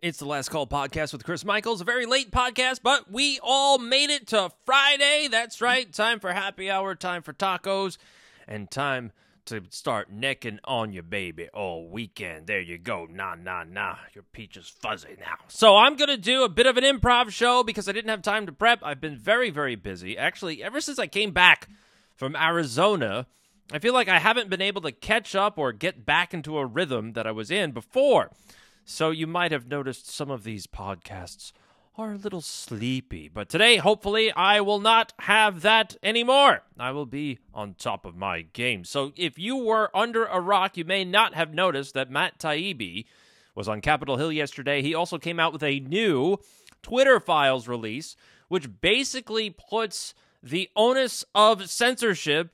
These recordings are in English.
It's the Last Call podcast with Chris Michaels, a very late podcast, but we all made it to Friday. That's right. Time for happy hour, time for tacos, and time to start necking on your baby all weekend. There you go. Nah. Your peach is fuzzy now. So I'm going to do a bit of an improv show because I didn't have time to prep. I've been very, very busy. Actually, ever since I came back from Arizona, I feel like I haven't been able to catch up or get back into a rhythm that I was in before. So you might have noticed some of these podcasts are a little sleepy. But today, hopefully, I will not have that anymore. I will be on top of my game. So if you were under a rock, you may not have noticed that Matt Taibbi was on Capitol Hill yesterday. He also came out with a new Twitter Files release, which basically puts the onus of censorship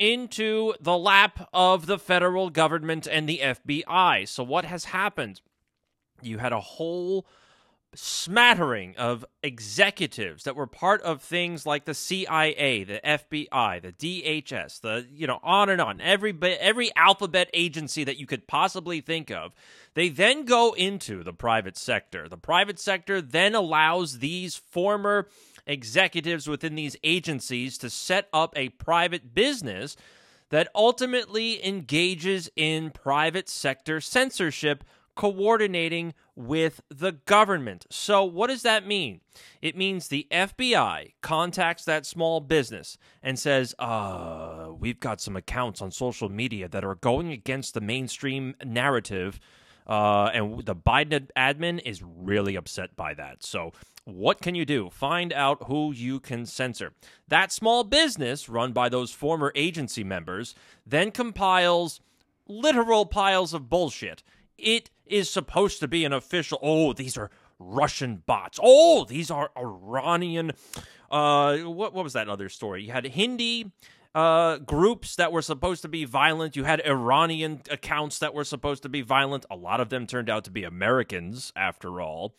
into the lap of the federal government and the FBI. So what has happened? You had a whole smattering of executives that were part of things like the CIA, the FBI, the DHS, on and on. Every alphabet agency that you could possibly think of. They then go into the private sector. The private sector then allows these former executives within these agencies to set up a private business that ultimately engages in private sector censorship, coordinating with the government. So what does that mean? It means the FBI contacts that small business and says, we've got some accounts on social media that are going against the mainstream narrative, and the Biden admin is really upset by that. So what can you do? Find out who you can censor. That small business, run by those former agency members, then compiles literal piles of bullshit. It is supposed to be an official, these are Russian bots. These are Iranian, what was that other story? You had Hindi groups that were supposed to be violent. You had Iranian accounts that were supposed to be violent. A lot of them turned out to be Americans, after all.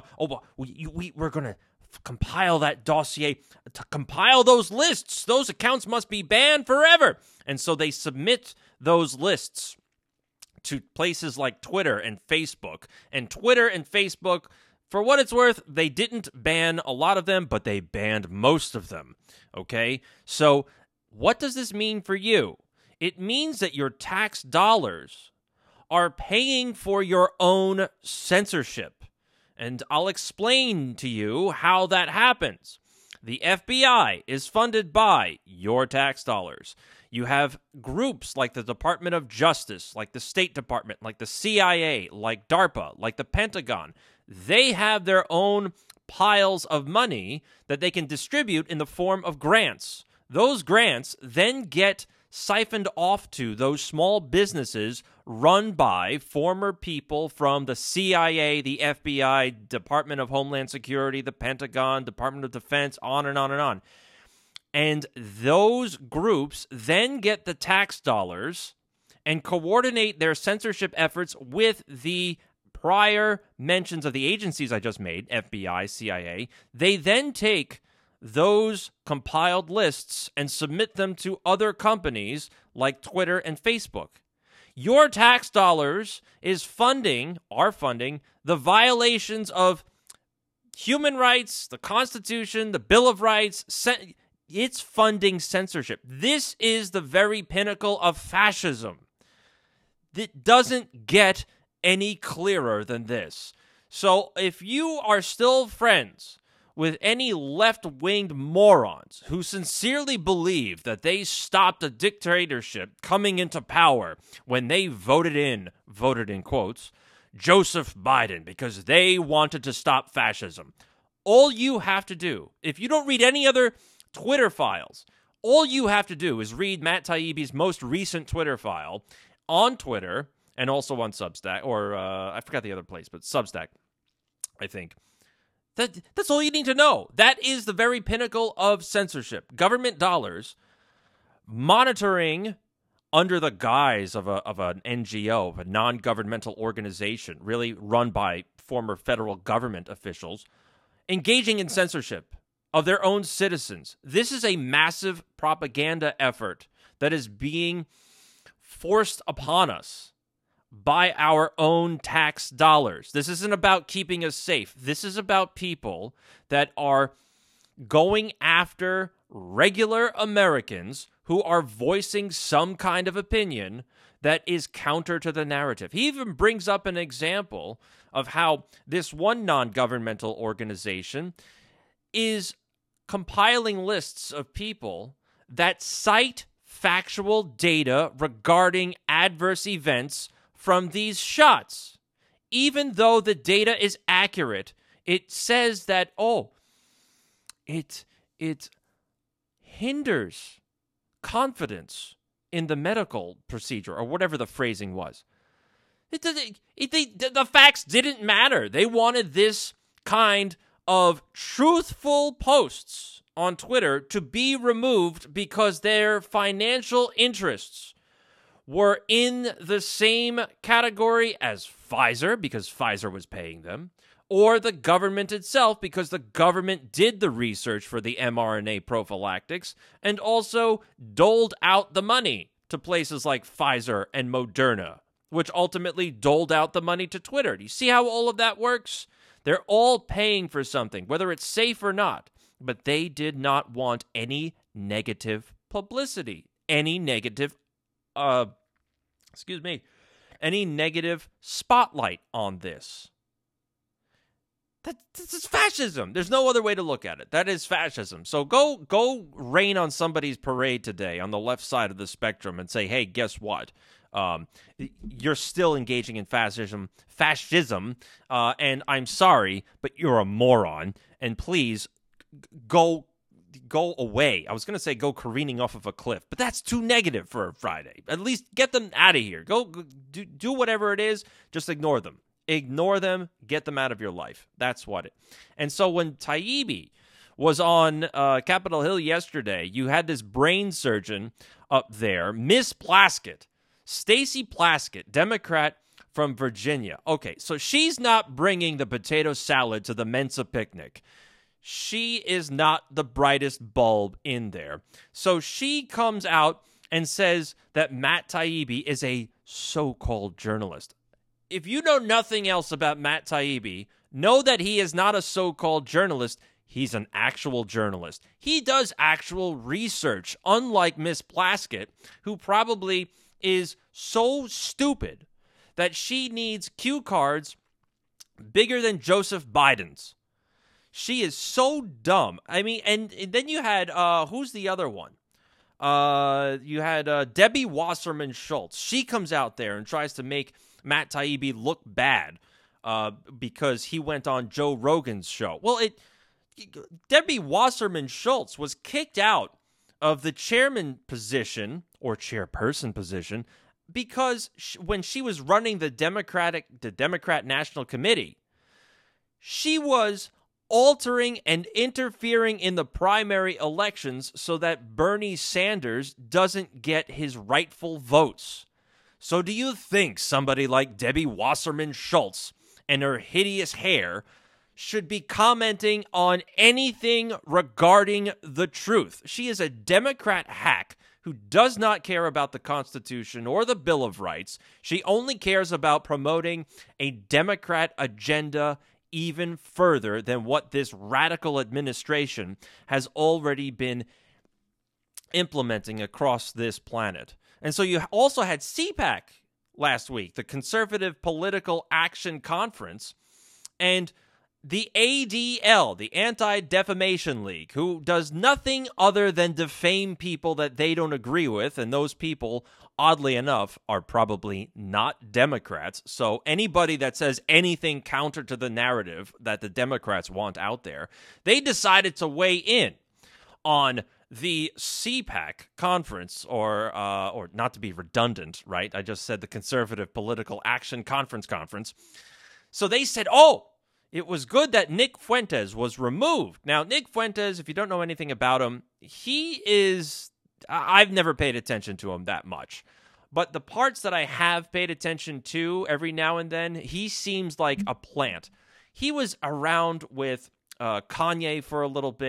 We're going to compile that dossier, to compile those lists. Those accounts must be banned forever. And so they submit those lists to places like Twitter and Facebook. And Twitter and Facebook, for what it's worth, they didn't ban a lot of them, but they banned most of them. Okay? So what does this mean for you? It means that your tax dollars are paying for your own censorship. And I'll explain to you how that happens. The FBI is funded by your tax dollars. You have groups like the Department of Justice, like the State Department, like the CIA, like DARPA, like the Pentagon. They have their own piles of money that they can distribute in the form of grants. Those grants then get siphoned off to those small businesses run by former people from the CIA, the FBI, Department of Homeland Security, the Pentagon, Department of Defense, on and on and on. And those groups then get the tax dollars and coordinate their censorship efforts with the prior mentions of the agencies I just made, FBI, CIA. They then take those compiled lists and submit them to other companies like Twitter and Facebook. Your tax dollars are funding the violations of human rights, the Constitution, the Bill of Rights. It's funding censorship. This is the very pinnacle of fascism. It doesn't get any clearer than this. So if you are still friends with any left-winged morons who sincerely believe that they stopped a dictatorship coming into power when they voted in quotes, Joseph Biden because they wanted to stop fascism, all you have to do, if you don't read any other Twitter files, all you have to do is read Matt Taibbi's most recent Twitter file on Twitter and also on Substack, or I forgot the other place, but Substack, I think. That's all you need to know. That is the very pinnacle of censorship. Government dollars monitoring under the guise of an NGO, of a non-governmental organization, really run by former federal government officials, engaging in censorship of their own citizens. This is a massive propaganda effort that is being forced upon us by our own tax dollars. This isn't about keeping us safe. This is about people that are going after regular Americans who are voicing some kind of opinion that is counter to the narrative. He even brings up an example of how this one non-governmental organization is compiling lists of people that cite factual data regarding adverse events from these shots. Even though the data is accurate, it says that, it hinders confidence in the medical procedure, or whatever the phrasing was. The facts didn't matter. They wanted this kind of truthful posts on Twitter to be removed because their financial interests were in the same category as Pfizer, because Pfizer was paying them, or the government itself, because the government did the research for the mRNA prophylactics and also doled out the money to places like Pfizer and Moderna, which ultimately doled out the money to Twitter. Do you see how all of that works? They're all paying for something, whether it's safe or not, but they did not want any negative publicity, any negative spotlight on this. That's fascism. There's no other way to look at it. That is fascism. So go rain on somebody's parade today on the left side of the spectrum and say, hey, guess what? You're still engaging in fascism, and I'm sorry, but you're a moron, and please go away. I was going to say go careening off of a cliff, but that's too negative for a Friday. At least get them out of here. Go do whatever it is. Just ignore them. Ignore them. Get them out of your life. That's what it. And so when Taibbi was on Capitol Hill yesterday, you had this brain surgeon up there, Miss Plaskett, Stacey Plaskett, Democrat from Virginia. Okay, so she's not bringing the potato salad to the Mensa picnic. She is not the brightest bulb in there. So she comes out and says that Matt Taibbi is a so-called journalist. If you know nothing else about Matt Taibbi, know that he is not a so-called journalist. He's an actual journalist. He does actual research, unlike Miss Plaskett, who probably is so stupid that she needs cue cards bigger than Joseph Biden's. She is so dumb. I mean, and then you had, who's the other one? You had Debbie Wasserman Schultz. She comes out there and tries to make Matt Taibbi look bad because he went on Joe Rogan's show. Well, Debbie Wasserman Schultz was kicked out of the chairman position or chairperson position because when she was running the Democrat National Committee, she was altering and interfering in the primary elections so that Bernie Sanders doesn't get his rightful votes. So do you think somebody like Debbie Wasserman Schultz and her hideous hair should be commenting on anything regarding the truth? She is a Democrat hack who does not care about the Constitution or the Bill of Rights. She only cares about promoting a Democrat agenda even further than what this radical administration has already been implementing across this planet. And so you also had CPAC last week, the Conservative Political Action Conference, and the ADL, the Anti-Defamation League, who does nothing other than defame people that they don't agree with, and those people, oddly enough, are probably not Democrats. So anybody that says anything counter to the narrative that the Democrats want out there, they decided to weigh in on the CPAC conference, or not to be redundant, right? I just said the Conservative Political Action Conference. So they said, it was good that Nick Fuentes was removed. Now, Nick Fuentes, if you don't know anything about him, I've never paid attention to him that much. But the parts that I have paid attention to every now and then, he seems like a plant. He was around with Kanye for a little bit.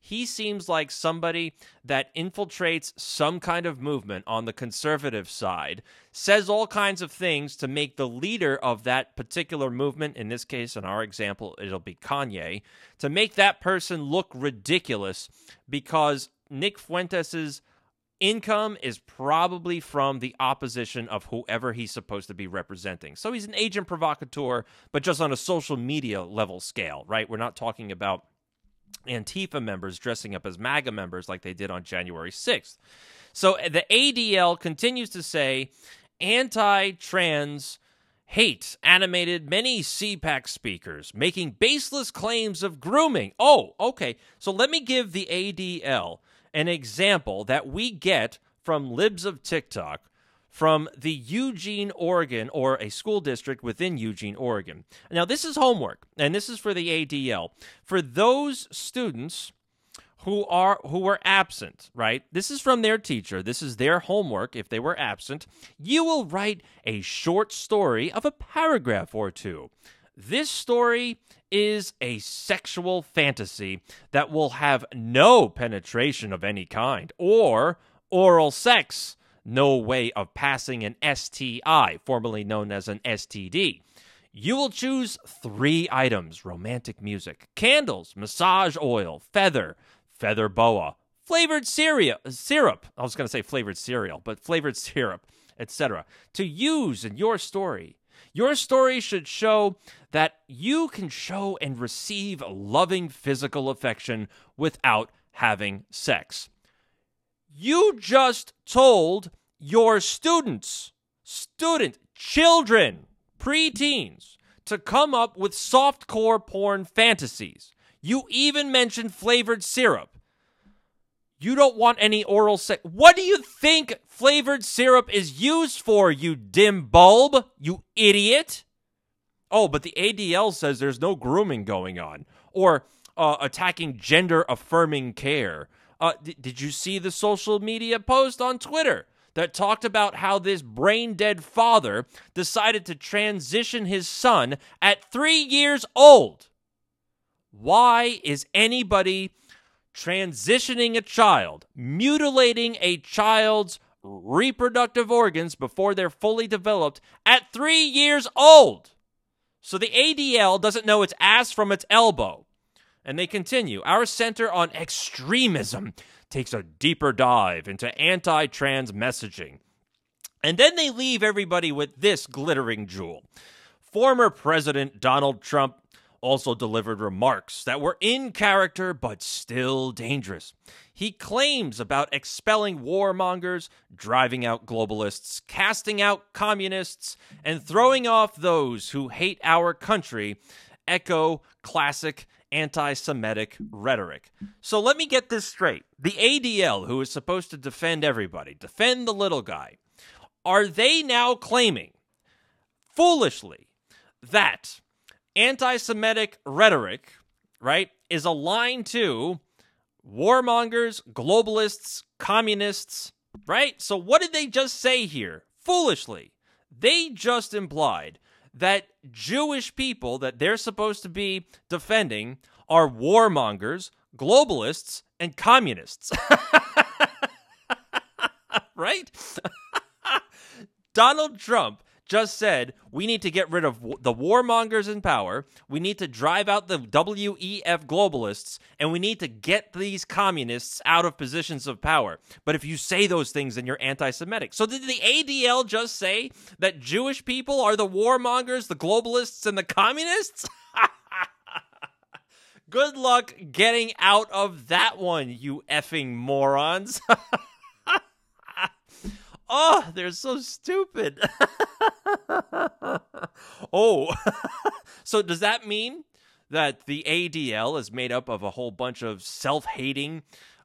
He seems like somebody that infiltrates some kind of movement on the conservative side, says all kinds of things to make the leader of that particular movement, in this case, in our example, it'll be Kanye, to make that person look ridiculous because Nick Fuentes's income is probably from the opposition of whoever he's supposed to be representing. So he's an agent provocateur, but just on a social media level scale, right? We're not talking about Antifa members dressing up as MAGA members like they did on January 6th. So the ADL continues to say anti-trans hate animated many CPAC speakers making baseless claims of grooming. Oh, okay. So let me give the ADL an example that we get from Libs of TikTok from the Eugene, Oregon, or a school district within Eugene, Oregon. Now, this is homework, and this is for the ADL. For those students who were absent, right? This is from their teacher. This is their homework if they were absent. You will write a short story of a paragraph or two. This story is a sexual fantasy that will have no penetration of any kind, or oral sex, no way of passing an STI, formerly known as an STD. You will choose 3 items: romantic music, candles, massage oil, feather boa, flavored syrup. I was going to say flavored cereal, but flavored syrup, etc. to use in your story. Your story should show that you can show and receive loving physical affection without having sex. You just told your children, preteens, to come up with softcore porn fantasies. You even mentioned flavored syrup. You don't want any oral sex. What do you think flavored syrup is used for, you dim bulb? You idiot. Oh, but the ADL says there's no grooming going on. Or attacking gender-affirming care. Did you see the social media post on Twitter that talked about how this brain-dead father decided to transition his son at 3 years old? Why is anybody transitioning a child, mutilating a child's reproductive organs before they're fully developed at 3 years old? So the ADL doesn't know its ass from its elbow. And they continue, our Center on Extremism takes a deeper dive into anti-trans messaging. And then they leave everybody with this glittering jewel. Former President Donald Trump also delivered remarks that were in character but still dangerous. He claims about expelling warmongers, driving out globalists, casting out communists, and throwing off those who hate our country echo classic anti-Semitic rhetoric. So let me get this straight. The ADL, who is supposed to defend everybody, defend the little guy, are they now claiming, foolishly, that anti-Semitic rhetoric, right, is aligned to warmongers, globalists, communists, right? So what did they just say here? Foolishly, they just implied that Jewish people that they're supposed to be defending are warmongers, globalists, and communists. Right? Donald Trump just said we need to get rid of the warmongers in power, we need to drive out the WEF globalists, and we need to get these communists out of positions of power. But if you say those things, then you're anti-Semitic. So did the ADL just say that Jewish people are the warmongers, the globalists, and the communists? Good luck getting out of that one, you effing morons. Oh, they're so stupid. Oh, so does that mean that the ADL is made up of a whole bunch of self-hating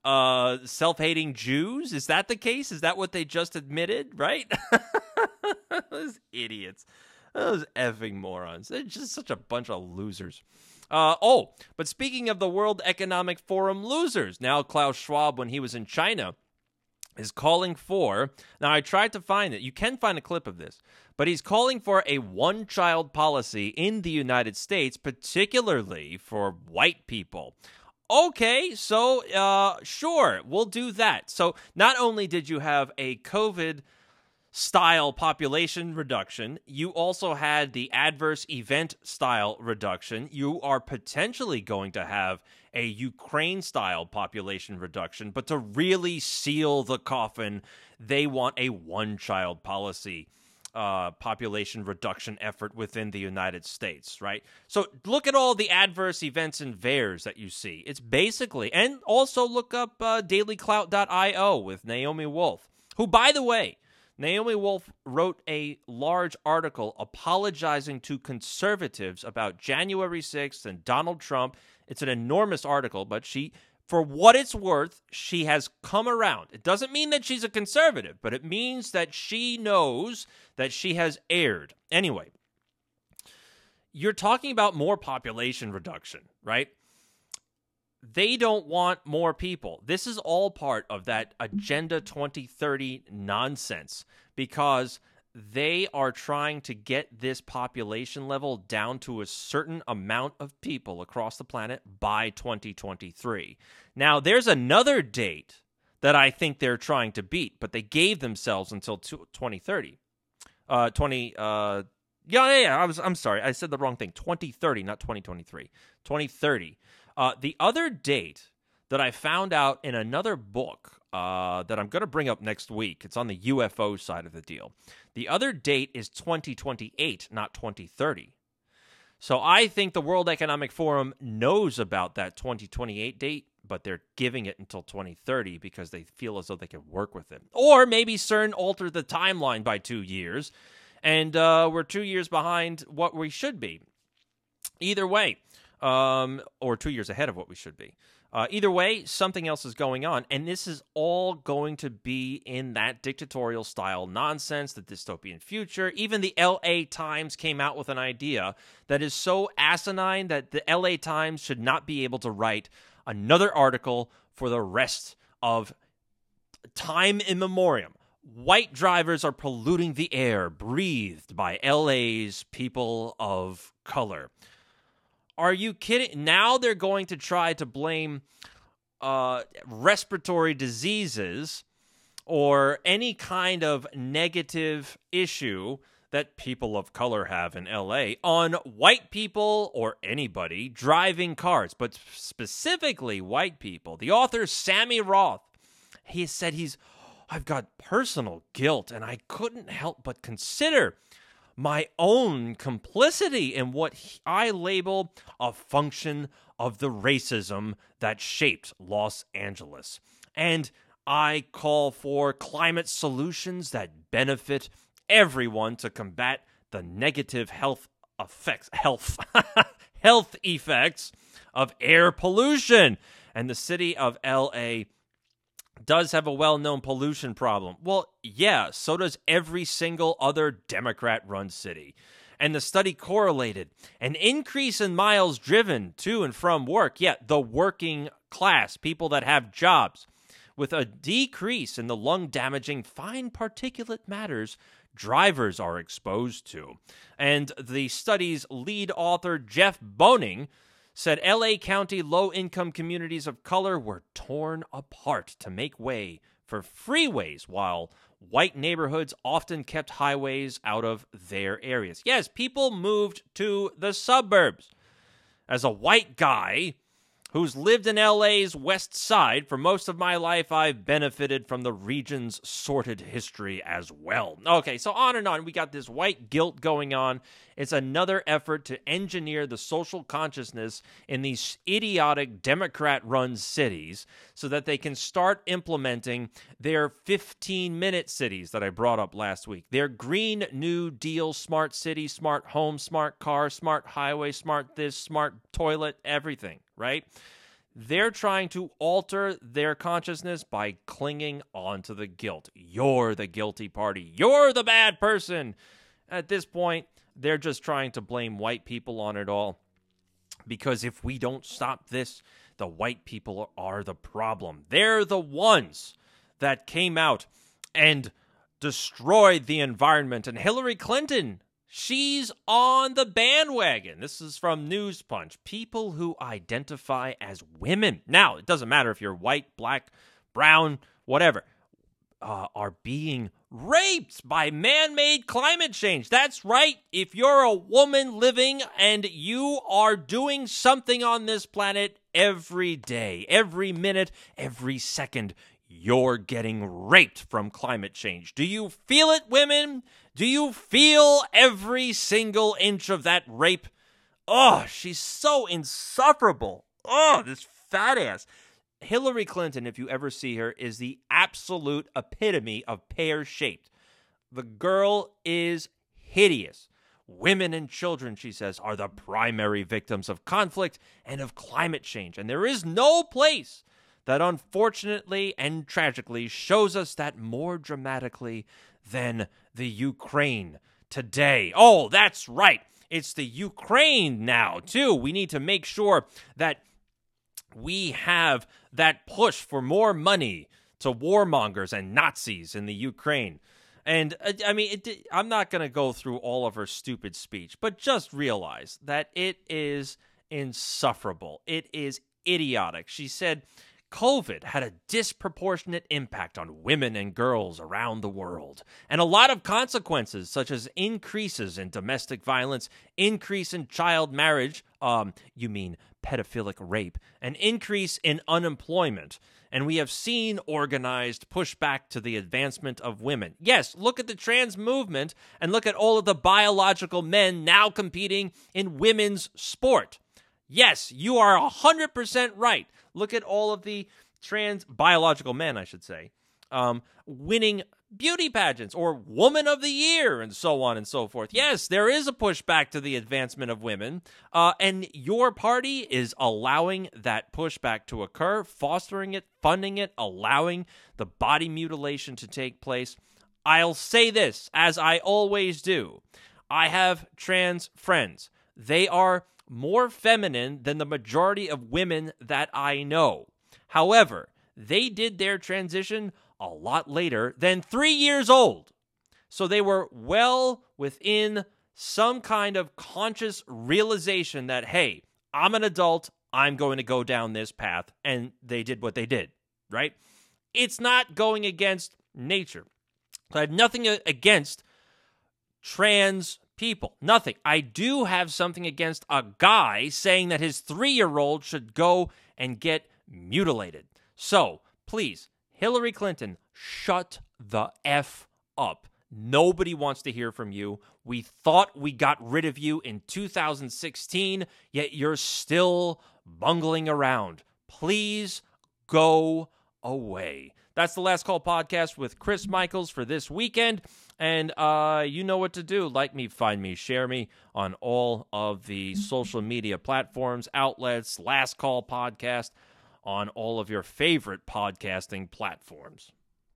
Jews? Is that the case? Is that what they just admitted, right? Those idiots. Those effing morons. They're just such a bunch of losers. But speaking of the World Economic Forum losers, now Klaus Schwab, when he was in China, is calling for, now I tried to find it, you can find a clip of this, but he's calling for a one-child policy in the United States, particularly for white people. Okay, so sure, we'll do that. So not only did you have a COVID style population reduction, you also had the adverse event style reduction. You are potentially going to have a Ukraine style population reduction, but to really seal the coffin, they want a one-child policy population reduction effort within the United States, right? So look at all the adverse events and VAERS that you see. It's basically, and also look up dailyclout.io with Naomi Wolf, who, by the way, Naomi Wolf wrote a large article apologizing to conservatives about January 6th and Donald Trump. It's an enormous article, but for what it's worth, she has come around. It doesn't mean that she's a conservative, but it means that she knows that she has erred. Anyway, you're talking about more population reduction, right? They don't want more people. This is all part of that Agenda 2030 nonsense because they are trying to get this population level down to a certain amount of people across the planet by 2023. Now, there's another date that I think they're trying to beat, but they gave themselves until 2030. I'm sorry. I said the wrong thing. 2030, not 2023. 2030. The other date that I found out in another book that I'm going to bring up next week, it's on the UFO side of the deal. The other date is 2028, not 2030. So I think the World Economic Forum knows about that 2028 date, but they're giving it until 2030 because they feel as though they can work with it. Or maybe CERN altered the timeline by 2 years, and we're 2 years behind what we should be. Either way, or 2 years ahead of what we should be. Either way, something else is going on, and this is all going to be in that dictatorial style nonsense, the dystopian future. Even the LA Times came out with an idea that is so asinine that the LA Times should not be able to write another article for the rest of time immemorial. White drivers are polluting the air breathed by LA's people of color. Are you kidding? Now they're going to try to blame respiratory diseases or any kind of negative issue that people of color have in LA on white people or anybody driving cars, but specifically white people. The author, Sammy Roth, he said I've got personal guilt, and I couldn't help but consider my own complicity in what I label a function of the racism that shaped Los Angeles. And I call for climate solutions that benefit everyone to combat the negative health effects of air pollution. And the city of LA does have a well-known pollution problem. Well, yeah, so does every single other Democrat-run city. And the study correlated an increase in miles driven to and from work, the working class, people that have jobs, with a decrease in the lung-damaging fine particulate matters drivers are exposed to. And the study's lead author, Jeff Boning, said LA County low-income communities of color were torn apart to make way for freeways, while white neighborhoods often kept highways out of their areas. Yes, people moved to the suburbs. As a white guy who's lived in LA's West Side for most of my life, I've benefited from the region's sordid history as well. Okay, so on and on. We got this white guilt going on. It's another effort to engineer the social consciousness in these idiotic Democrat-run cities so that they can start implementing their 15-minute cities that I brought up last week. Their Green New Deal, smart city, smart home, smart car, smart highway, smart this, smart toilet, everything, right? They're trying to alter their consciousness by clinging onto the guilt. You're the guilty party. You're the bad person. At this point, they're just trying to blame white people on it all. Because if we don't stop this, the white people are the problem. They're the ones that came out and destroyed the environment. And Hillary Clinton, She's on the bandwagon. This is from News Punch. People who identify as women. Now, it doesn't matter if you're white, black, brown, whatever, are being raped by man-made climate change. That's right. If you're a woman living and you are doing something on this planet every day, every minute, every second, you're getting raped from climate change. Do you feel it, women? Do you feel every single inch of that rape? Oh, she's so insufferable. Oh, this fat ass. Hillary Clinton, if you ever see her, is the absolute epitome of pear-shaped. The girl is hideous. Women and children, she says, are the primary victims of conflict and of climate change. And there is no place that unfortunately and tragically shows us that more dramatically than the Ukraine today. Oh, that's right. It's the Ukraine now, too. We need to make sure that we have that push for more money to warmongers and Nazis in the Ukraine. And, I mean, I'm not going to go through all of her stupid speech, but just realize that it is insufferable. It is idiotic. She said COVID had a disproportionate impact on women and girls around the world, and a lot of consequences, such as increases in domestic violence, increase in child marriage, you mean pedophilic rape, an increase in unemployment, and we have seen organized pushback to the advancement of women. Yes, look at the trans movement, and look at all of the biological men now competing in women's sport. Yes, you are 100% right. Look at all of the trans biological men, I should say, winning beauty pageants or Woman of the Year and so on and so forth. Yes, there is a pushback to the advancement of women, and your party is allowing that pushback to occur, fostering it, funding it, allowing the body mutilation to take place. I'll say this, as I always do. I have trans friends. They are more feminine than the majority of women that I know. However, they did their transition a lot later than 3 years old. So they were well within some kind of conscious realization that, hey, I'm an adult, I'm going to go down this path, and they did what they did, right? It's not going against nature. I have nothing against trans people. Nothing. I do have something against a guy saying that his 3-year-old should go and get mutilated. So, please, Hillary Clinton, shut the F up. Nobody wants to hear from you. We thought we got rid of you in 2016, yet you're still bungling around. Please go away. That's the Last Call podcast with Chris Michaels for this weekend. And you know what to do. Like me, find me, share me on all of the social media platforms, outlets, Last Call podcast on all of your favorite podcasting platforms.